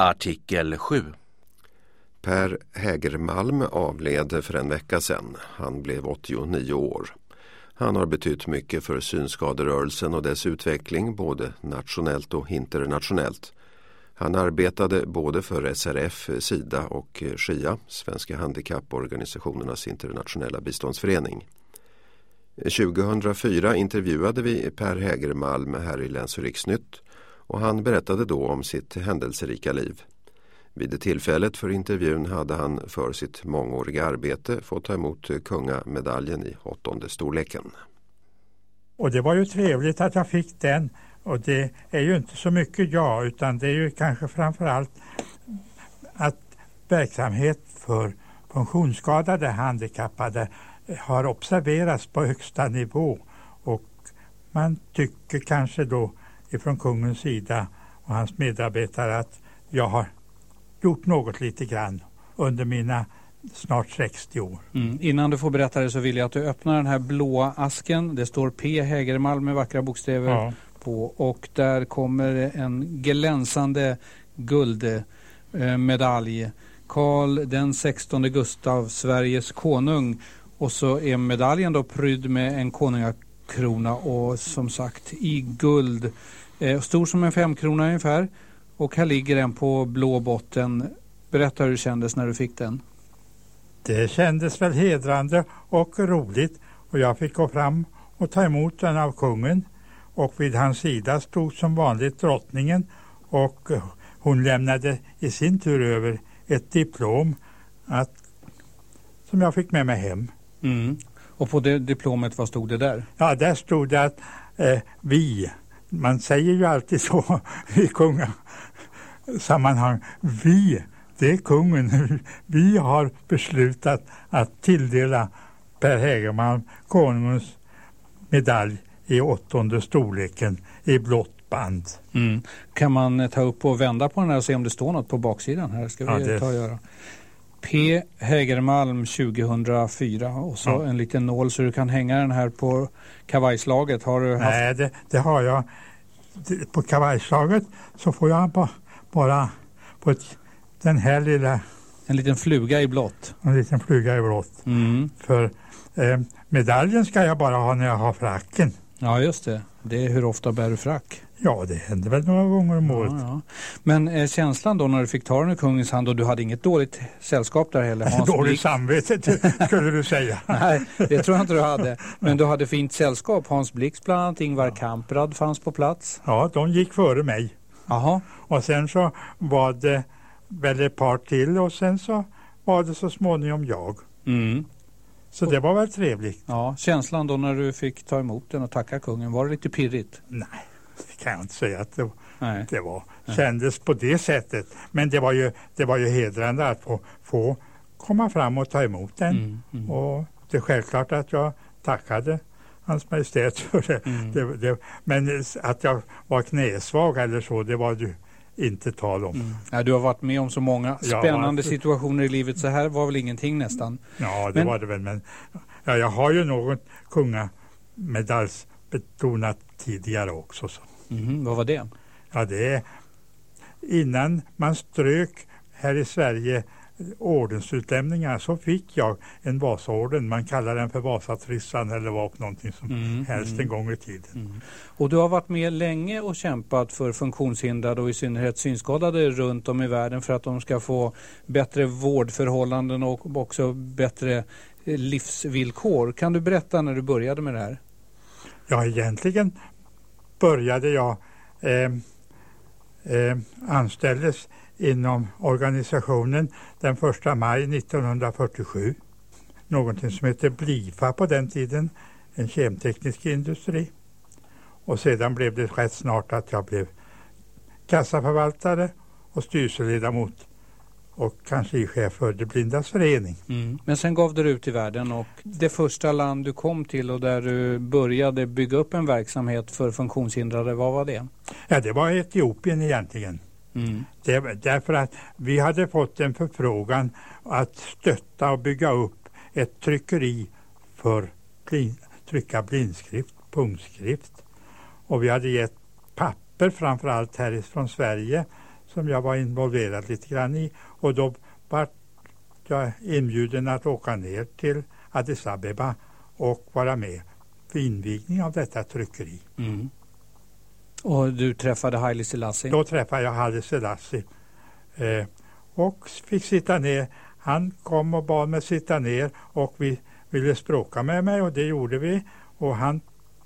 Artikel 7. Per Hägermalm avled för en vecka sedan. Han blev 89 år. Han har betytt mycket för synskaderörelsen och dess utveckling, både nationellt och internationellt. Han arbetade både för SRF, SIDA och SHIA, Svenska handikapporganisationernas internationella biståndsförening. 2004 intervjuade vi Per Hägermalm här i Läns- och Riksnytt och han berättade då om sitt händelserika liv. Vid det tillfället för intervjun hade han för sitt mångåriga arbete fått ta emot kungamedaljen i 8:e storleken. Och det var ju trevligt att jag fick den, och det är ju inte så mycket jag, utan det är ju kanske framförallt att verksamhet för funktionsskadade handikappade har observerats på högsta nivå, och man tycker kanske då ifrån kungens sida och hans medarbetare att jag har gjort något lite grann under mina snart 60 år. Innan du får berätta det så vill jag att du öppnar den här blåa asken. Det står P. Hägermalm med vackra bokstäver på, och där kommer en glänsande guldmedalj. Karl den 16 Gustav, Sveriges konung, och så är medaljen då prydd med en konungakrona och som sagt i guld. Stor som en 5-krona ungefär, och här ligger den på blå botten. Berätta hur det kändes när du fick den. Det kändes väl hedrande och roligt, och jag fick gå fram och ta emot den av kungen, och vid hans sida stod som vanligt drottningen, och hon lämnade i sin tur över ett diplom som jag fick med mig hem. Och på det diplomet, vad stod det där? Ja, där stod det att man säger ju alltid så i kungasammanhang, det är kungen. Vi har beslutat att tilldela Per Hägermalm konungens medalj i 8:e storleken i blått band. Kan man ta upp och vända på den här och se om det står något på baksidan? Här ska vi ta och göra. P. Hägermalm 2004 och så en liten nål så du kan hänga den här på kavajslaget. Har du haft... Nej, det har jag. På kavajslaget så får jag bara på den här lilla... En liten fluga i blått. En liten fluga i blått. För medaljen ska jag bara ha när jag har fracken. Ja, just det. Det är hur ofta bär du frack? Ja, det händer väl några gånger om året. Ja. Men känslan då när du fick ta den i kungens hand, och du hade inget dåligt sällskap där heller? Dåligt samvete skulle du säga. Nej, det tror jag inte du hade. Men du hade fint sällskap. Hans Blix bland annat, Ingvar Kamprad fanns på plats. Ja, de gick före mig. Aha. Och sen så var det väl ett par till, och sen så var det så småningom jag. Så det var väl trevligt. Ja, känslan då när du fick ta emot den och tacka kungen, var det lite pirrigt? Nej, det kan jag inte säga att det var. Kändes på det sättet. Men det var ju hedrande att få komma fram och ta emot den. Och det är självklart att jag tackade Hans Majestät för det. Men att jag var knäsvag eller så, det var ju inte tal om. Ja, du har varit med om så många spännande situationer i livet, så här var väl ingenting nästan. Ja, det var det väl, men jag har ju något kungamedaljs betonat tidigare också. Så. Vad var det? Ja, det är innan man strök här i Sverige ordensutlämningar, så fick jag en Vasaorden. Man kallar den för Vasatrissan eller var någonting som helst en gång i tiden. Och du har varit med länge och kämpat för funktionshindrade och i synnerhet synskadade runt om i världen för att de ska få bättre vårdförhållanden och också bättre livsvillkor. Kan du berätta när du började med det här? Ja, egentligen började jag anställdes inom organisationen den 1 maj 1947. Någonting som heter Blifa på den tiden, en kemteknisk industri. Och sedan blev det rätt snart att jag blev kassaförvaltare och styrelseledamot och kanslichef för De blindas förening. Men sen gav du ut i världen, och det första land du kom till och där du började bygga upp en verksamhet för funktionshindrade, vad var det? Ja, det var Etiopien egentligen. Därför att vi hade fått en förfrågan att stötta och bygga upp ett tryckeri för trycka blindskrift, punktskrift. Och vi hade gett papper framförallt härifrån Sverige som jag var involverad lite grann i. Och då var jag inbjuden att åka ner till Addis Abeba och vara med vid invigning av detta tryckeri. Mm. Och du träffade Haile Selassie? Då träffade jag Haile Selassie och fick sitta ner. Han kom och bad mig sitta ner och vi ville språka med mig och det gjorde vi. Och han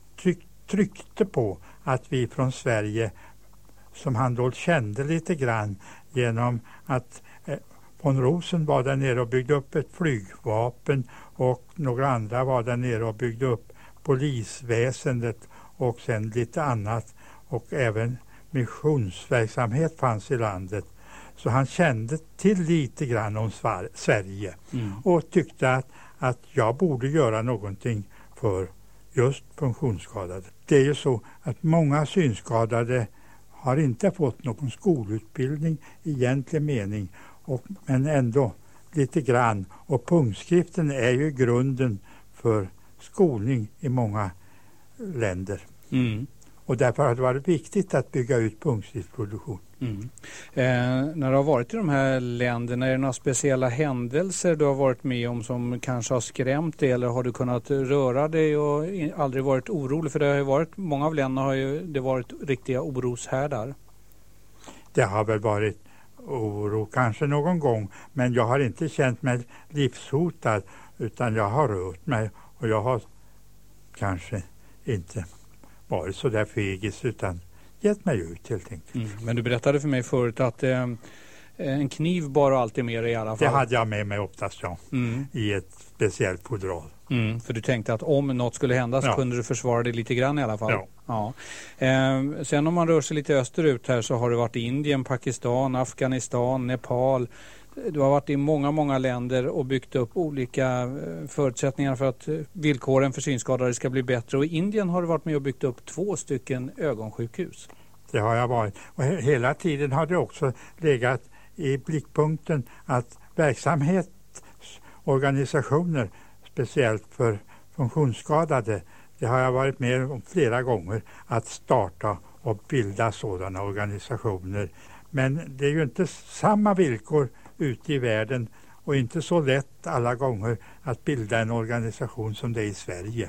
tryckte på att vi från Sverige, som han då kände lite grann genom att von Rosen var där nere och byggde upp ett flygvapen och några andra var där nere och byggde upp polisväsendet och sen lite annat och även missionsverksamhet fanns i landet. Så han kände till lite grann om Sverige och tyckte att jag borde göra någonting för just funktionsskadade. Det är ju så att många synskadade har inte fått någon skolutbildning i egentlig mening, men ändå lite grann. Och punktskriften är ju grunden för skolning i många länder. Mm. Och därför har det varit viktigt att bygga ut punktskriftsproduktion. Mm. När du har varit i de här länderna, är det några speciella händelser du har varit med om som kanske har skrämt dig, eller har du kunnat röra dig och aldrig varit orolig? För det har ju varit, många av länderna har ju det varit riktiga oroshärdar. Det har väl varit oro kanske någon gång, men jag har inte känt mig livshotad, utan jag har rört mig och jag har kanske inte varit så där fegis utan gett mig ut helt enkelt. Mm. Men du berättade för mig förut att en kniv bara alltid med dig i alla fall. Det hade jag med mig oftast, i ett speciellt fodral. Mm, för du tänkte att om något skulle hända så kunde du försvara dig lite grann i alla fall. Ja. Sen om man rör sig lite österut här så har du varit i Indien, Pakistan, Afghanistan, Nepal. Du har varit i många länder och byggt upp olika förutsättningar för att villkoren för synskadade ska bli bättre. Och i Indien har du varit med och byggt upp 2 ögonsjukhus. Det har jag varit. Och hela tiden har det också legat i blickpunkten att verksamhetsorganisationer, speciellt för funktionsskadade, det har jag varit med om flera gånger att starta och bilda sådana organisationer. Men det är ju inte samma villkor ute i världen och inte så lätt alla gånger att bilda en organisation som det är i Sverige.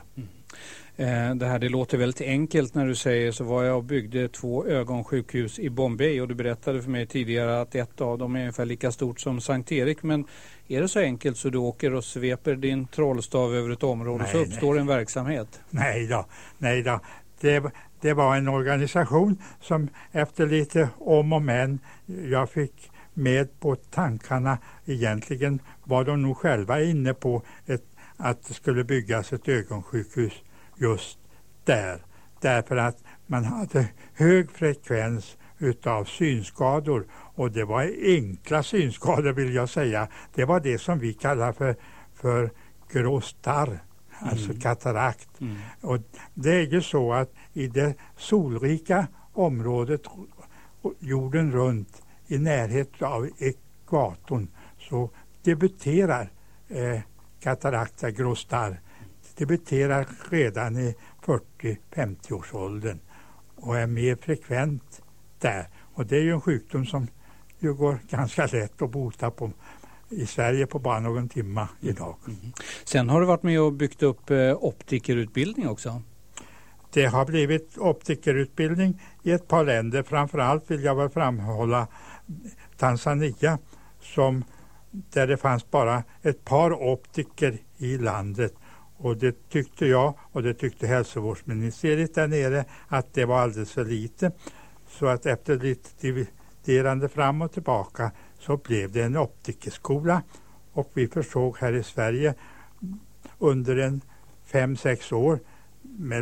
Det låter väldigt enkelt när du säger. Så var jag och byggde 2 ögonsjukhus i Bombay och du berättade för mig tidigare att ett av dem är ungefär lika stort som Sankt Erik. Men är det så enkelt så du åker och sveper din trollstav över ett område och så uppstår en verksamhet? Nej då. Det var en organisation som efter lite om och men jag fick med på tankarna. Egentligen var de nog själva inne på att det skulle byggas ett ögonsjukhus just där. Därför att man hade hög frekvens utav synskador och det var enkla synskador vill jag säga. Det var det som vi kallar för grå starr, alltså katarakt. Och det är ju så att i det solrika området jorden runt i närhet av ekvatorn så debuterar katarakta grå starr. Debuterar redan i 40-50-årsåldern och är mer frekvent där. Och det är ju en sjukdom som ju går ganska lätt att bota på i Sverige på bara någon timma idag. Sen har du varit med och byggt upp optikerutbildning också. Det har blivit optikerutbildning i ett par länder. Framförallt vill jag väl framhålla Tanzania där det fanns bara ett par optiker i landet. Och det tyckte jag och det tyckte hälsovårdsministeriet där nere att det var alldeles för lite. Så att efter lite dividerande fram och tillbaka så blev det en optikerskola. Och vi försåg här i Sverige under 5-6 år med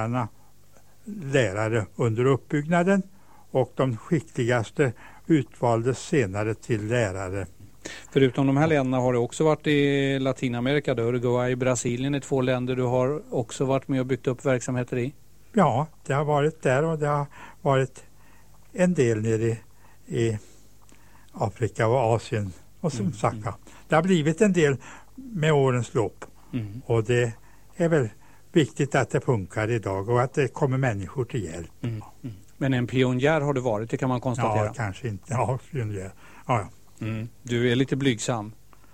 lärare under uppbyggnaden. Och de skickligaste utvaldes senare till lärare. Förutom de här länderna har du också varit i Latinamerika, Uruguay, Brasilien är 2 länder du har också varit med och byggt upp verksamheter i? Ja, det har varit där och det har varit en del nere i Afrika och Asien. Och som sagt, det har blivit en del med årens lopp. Och det är väl viktigt att det funkar idag och att det kommer människor till hjälp. Men en pionjär har du varit, det kan man konstatera. Ja, kanske inte. Ja, pionjär. Ja. Du är lite blygsam.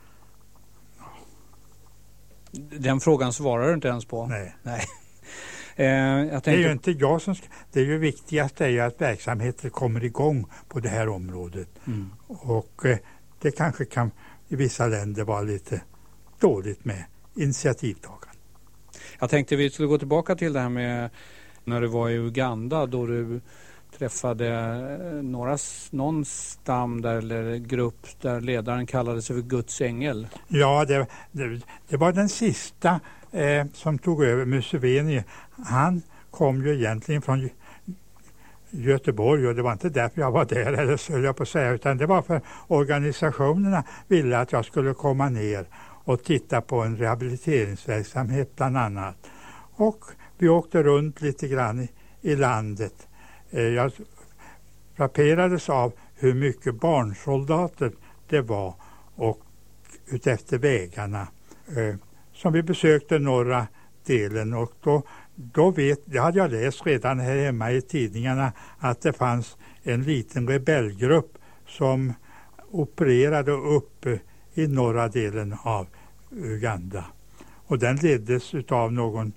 Den frågan svarar du inte ens på. Nej. Jag tänkte... Det är ju inte jag som ska... Det är ju viktigast är ju att verksamheter kommer igång på det här området. Och det kanske kan i vissa länder vara lite dåligt med initiativtagande. Jag tänkte vi skulle gå tillbaka till det här med när du var i Uganda då du träffade någon stam där, eller grupp där ledaren kallade sig för Guds ängel. Ja, det var den sista som tog över Museveni. Han kom ju egentligen från Göteborg och det var inte därför jag var där, eller så höll jag på att säga, utan det var för organisationerna ville att jag skulle komma ner och titta på en rehabiliteringsverksamhet bland annat. Och vi åkte runt lite grann i landet. Jag frapperades av hur mycket barnsoldater det var och utefter vägarna som vi besökte norra delen, och det hade jag läst redan här hemma i tidningarna att det fanns en liten rebellgrupp som opererade uppe i norra delen av Uganda. Och den leddes av någon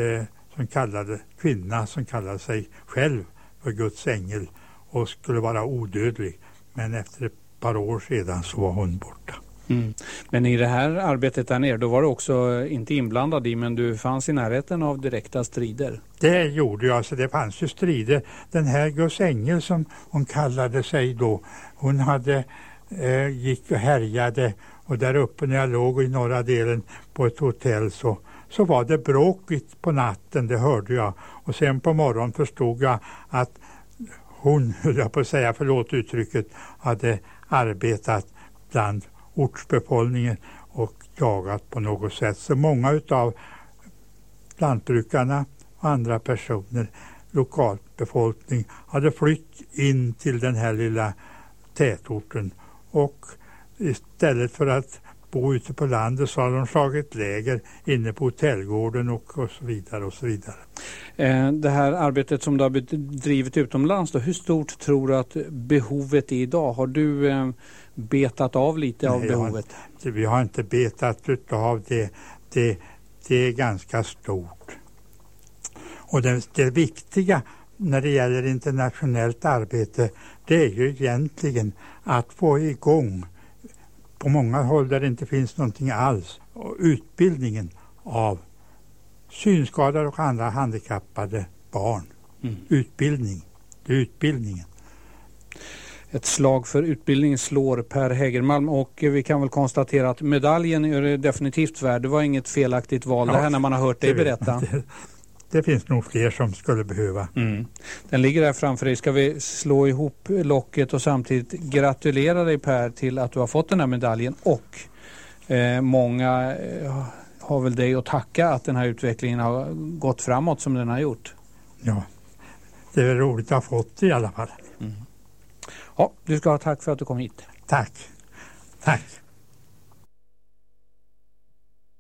kvinna som kallade sig själv för Guds ängel och skulle vara odödlig. Men efter ett par år sedan så var hon borta. Men i det här arbetet där nere, då var du också inte inblandad i, men du fanns i närheten av direkta strider. Det gjorde jag, så det fanns ju strider. Den här Guds ängel som hon kallade sig då, hon gick och härjade, och där uppe när jag låg i norra delen på ett hotell så var det bråkigt på natten, det hörde jag. Och sen på morgonen förstod jag att hon, höll jag på att säga, förlåt uttrycket, hade arbetat bland ortsbefolkningen och jagat på något sätt. Så många utav lantbrukarna och andra personer, lokalbefolkning, hade flytt in till den här lilla tätorten, och istället för att bo ute på landet så har de slagit läger inne på hotellgården och så vidare och så vidare. Det här arbetet som du har bedrivit utomlands då, hur stort tror du att behovet är idag? Har du betat av lite av behovet? Vi har inte betat av det. Det är ganska stort. Och det viktiga när det gäller internationellt arbete, det är ju egentligen att få igång på många håll där det inte finns någonting alls, och utbildningen av synskadade och andra handikappade barn. Utbildningen. Ett slag för utbildning slår Per Hägermalm, och vi kan väl konstatera att medaljen är definitivt värd. Det var inget felaktigt val det här när man har hört dig berätta. Det finns nog fler som skulle behöva. Den ligger där framför dig. Ska vi slå ihop locket och samtidigt gratulera dig, Per, till att du har fått den här medaljen, och många har väl dig att tacka att den här utvecklingen har gått framåt som den har gjort. Ja, det är roligt att ha fått det i alla fall. Ja, du ska ha tack för att du kom hit. Tack.